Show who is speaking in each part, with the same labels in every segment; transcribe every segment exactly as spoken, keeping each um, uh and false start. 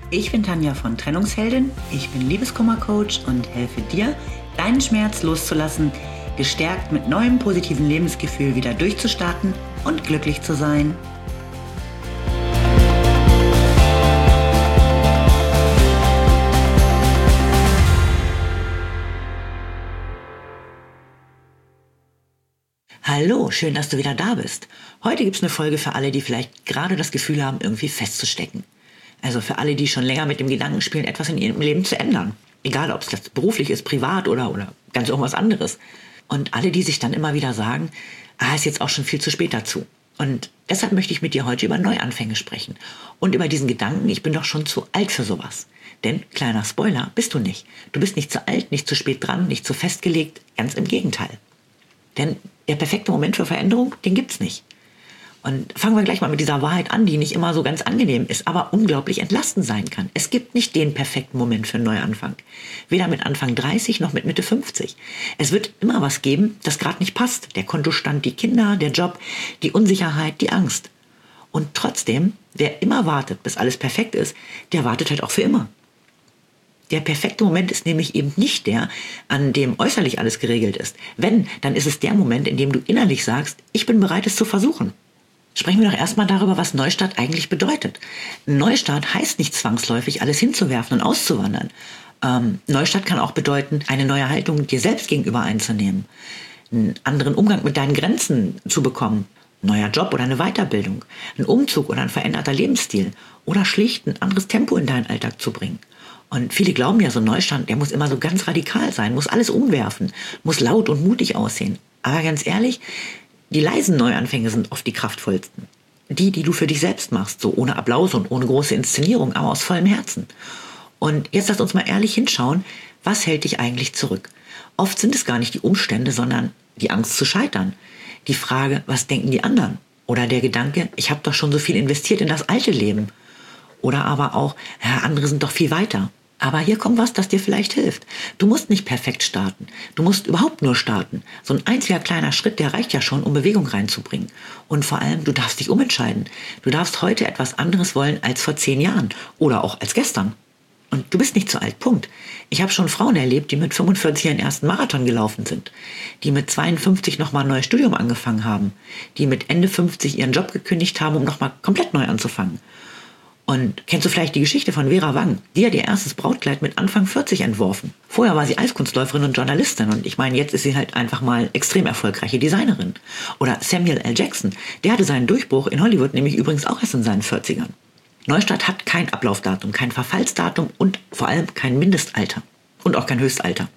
Speaker 1: Ich bin Tanja von Trennungsheldin, ich bin Liebeskummer-Coach und helfe dir, deinen Schmerz loszulassen, gestärkt mit neuem positiven Lebensgefühl wieder durchzustarten und glücklich zu sein. Hallo, schön, dass du wieder da bist. Heute gibt es eine Folge für alle, die vielleicht gerade das Gefühl haben, irgendwie festzustecken. Also für alle, die schon länger mit dem Gedanken spielen, etwas in ihrem Leben zu ändern. Egal, ob es das beruflich ist, privat oder, oder ganz irgendwas anderes. Und alle, die sich dann immer wieder sagen, ah, ist jetzt auch schon viel zu spät dazu. Und deshalb möchte ich mit dir heute über Neuanfänge sprechen. Und über diesen Gedanken, ich bin doch schon zu alt für sowas. Denn, kleiner Spoiler, bist du nicht. Du bist nicht zu alt, nicht zu spät dran, nicht zu festgelegt, ganz im Gegenteil. Denn der perfekte Moment für Veränderung, den gibt's nicht. Und fangen wir gleich mal mit dieser Wahrheit an, die nicht immer so ganz angenehm ist, aber unglaublich entlastend sein kann. Es gibt nicht den perfekten Moment für einen Neuanfang. Weder mit Anfang dreißig noch mit Mitte fünfzig. Es wird immer was geben, das gerade nicht passt. Der Kontostand, die Kinder, der Job, die Unsicherheit, die Angst. Und trotzdem, wer immer wartet, bis alles perfekt ist, der wartet halt auch für immer. Der perfekte Moment ist nämlich eben nicht der, an dem äußerlich alles geregelt ist. Wenn, dann ist es der Moment, in dem du innerlich sagst, ich bin bereit, es zu versuchen. Sprechen wir doch erstmal darüber, was Neustart eigentlich bedeutet. Neustart heißt nicht zwangsläufig, alles hinzuwerfen und auszuwandern. Ähm, Neustart kann auch bedeuten, eine neue Haltung dir selbst gegenüber einzunehmen, einen anderen Umgang mit deinen Grenzen zu bekommen, ein neuer Job oder eine Weiterbildung, ein Umzug oder ein veränderter Lebensstil oder schlicht ein anderes Tempo in deinen Alltag zu bringen. Und viele glauben ja, so ein Neustand, der muss immer so ganz radikal sein, muss alles umwerfen, muss laut und mutig aussehen. Aber ganz ehrlich, die leisen Neuanfänge sind oft die kraftvollsten. Die, die du für dich selbst machst, so ohne Applaus und ohne große Inszenierung, aber aus vollem Herzen. Und jetzt lass uns mal ehrlich hinschauen, was hält dich eigentlich zurück? Oft sind es gar nicht die Umstände, sondern die Angst zu scheitern. Die Frage, was denken die anderen? Oder der Gedanke, ich habe doch schon so viel investiert in das alte Leben. Oder aber auch, ja, andere sind doch viel weiter. Aber hier kommt was, das dir vielleicht hilft. Du musst nicht perfekt starten. Du musst überhaupt nur starten. So ein einziger kleiner Schritt, der reicht ja schon, um Bewegung reinzubringen. Und vor allem, du darfst dich umentscheiden. Du darfst heute etwas anderes wollen als vor zehn Jahren oder auch als gestern. Und du bist nicht zu alt, Punkt. Ich habe schon Frauen erlebt, die mit fünfundvierzig ihren ersten Marathon gelaufen sind. Die mit zweiundfünfzig nochmal ein neues Studium angefangen haben. Die mit Ende fünfzig ihren Job gekündigt haben, um nochmal komplett neu anzufangen. Und kennst du vielleicht die Geschichte von Vera Wang? Die hat ihr erstes Brautkleid mit Anfang vierzig entworfen. Vorher war sie Eiskunstläuferin und Journalistin und ich meine, jetzt ist sie halt einfach mal extrem erfolgreiche Designerin. Oder Samuel L. Jackson, der hatte seinen Durchbruch in Hollywood nämlich übrigens auch erst in seinen vierzigern. Neustart hat kein Ablaufdatum, kein Verfallsdatum und vor allem kein Mindestalter. Und auch kein Höchstalter.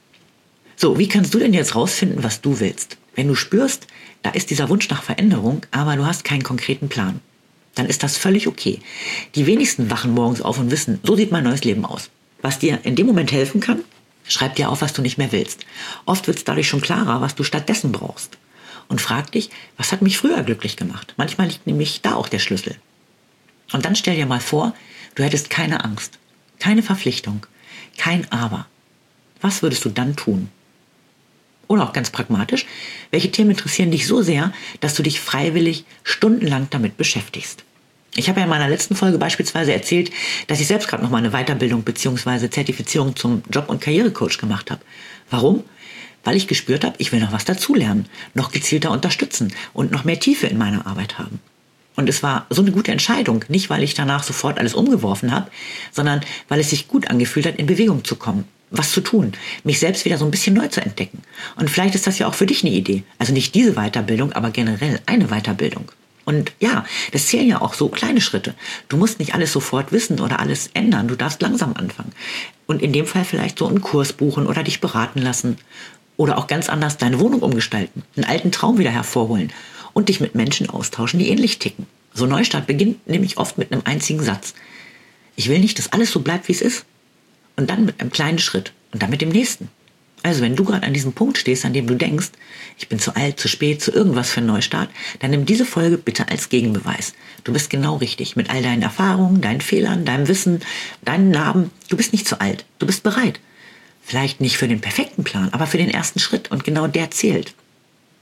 Speaker 1: So, wie kannst du denn jetzt rausfinden, was du willst? Wenn du spürst, da ist dieser Wunsch nach Veränderung, aber du hast keinen konkreten Plan. Dann ist das völlig okay. Die wenigsten wachen morgens auf und wissen, so sieht mein neues Leben aus. Was dir in dem Moment helfen kann, schreib dir auf, was du nicht mehr willst. Oft wird es dadurch schon klarer, was du stattdessen brauchst. Und frag dich, was hat mich früher glücklich gemacht? Manchmal liegt nämlich da auch der Schlüssel. Und dann stell dir mal vor, du hättest keine Angst, keine Verpflichtung, kein Aber. Was würdest du dann tun? Oder auch ganz pragmatisch, welche Themen interessieren dich so sehr, dass du dich freiwillig stundenlang damit beschäftigst? Ich habe ja in meiner letzten Folge beispielsweise erzählt, dass ich selbst gerade noch mal eine Weiterbildung bzw. Zertifizierung zum Job- und Karrierecoach gemacht habe. Warum? Weil ich gespürt habe, ich will noch was dazulernen, noch gezielter unterstützen und noch mehr Tiefe in meiner Arbeit haben. Und es war so eine gute Entscheidung, nicht weil ich danach sofort alles umgeworfen habe, sondern weil es sich gut angefühlt hat, in Bewegung zu kommen. Was zu tun, mich selbst wieder so ein bisschen neu zu entdecken. Und vielleicht ist das ja auch für dich eine Idee. Also nicht diese Weiterbildung, aber generell eine Weiterbildung. Und ja, das zählen ja auch so kleine Schritte. Du musst nicht alles sofort wissen oder alles ändern. Du darfst langsam anfangen. Und in dem Fall vielleicht so einen Kurs buchen oder dich beraten lassen. Oder auch ganz anders deine Wohnung umgestalten, einen alten Traum wieder hervorholen und dich mit Menschen austauschen, die ähnlich ticken. So ein Neustart beginnt nämlich oft mit einem einzigen Satz. Ich will nicht, dass alles so bleibt, wie es ist. Und dann mit einem kleinen Schritt und dann mit dem nächsten. Also wenn du gerade an diesem Punkt stehst, an dem du denkst, ich bin zu alt, zu spät, zu irgendwas für einen Neustart, dann nimm diese Folge bitte als Gegenbeweis. Du bist genau richtig mit all deinen Erfahrungen, deinen Fehlern, deinem Wissen, deinen Narben. Du bist nicht zu alt, du bist bereit. Vielleicht nicht für den perfekten Plan, aber für den ersten Schritt und genau der zählt.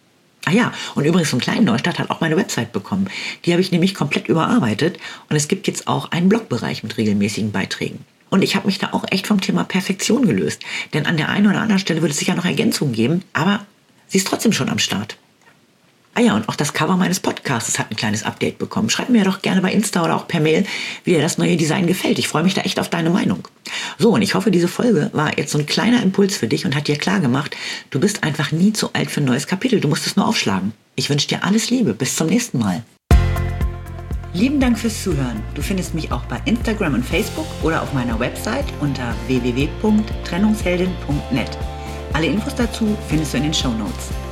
Speaker 1: Ah ja, und übrigens so ein kleinen Neustart hat auch meine Website bekommen. Die habe ich nämlich komplett überarbeitet und es gibt jetzt auch einen Blogbereich mit regelmäßigen Beiträgen. Und ich habe mich da auch echt vom Thema Perfektion gelöst. Denn an der einen oder anderen Stelle wird es sicher noch Ergänzungen geben, aber sie ist trotzdem schon am Start. Ah ja, und auch das Cover meines Podcasts hat ein kleines Update bekommen. Schreib mir doch gerne bei Insta oder auch per Mail, wie dir das neue Design gefällt. Ich freue mich da echt auf deine Meinung. So, und ich hoffe, diese Folge war jetzt so ein kleiner Impuls für dich und hat dir klar gemacht, du bist einfach nie zu alt für ein neues Kapitel. Du musst es nur aufschlagen. Ich wünsche dir alles Liebe. Bis zum nächsten Mal. Lieben Dank fürs Zuhören. Du findest mich auch bei Instagram und Facebook oder auf meiner Website unter w w w punkt trennungsheldin punkt net. Alle Infos dazu findest du in den Shownotes.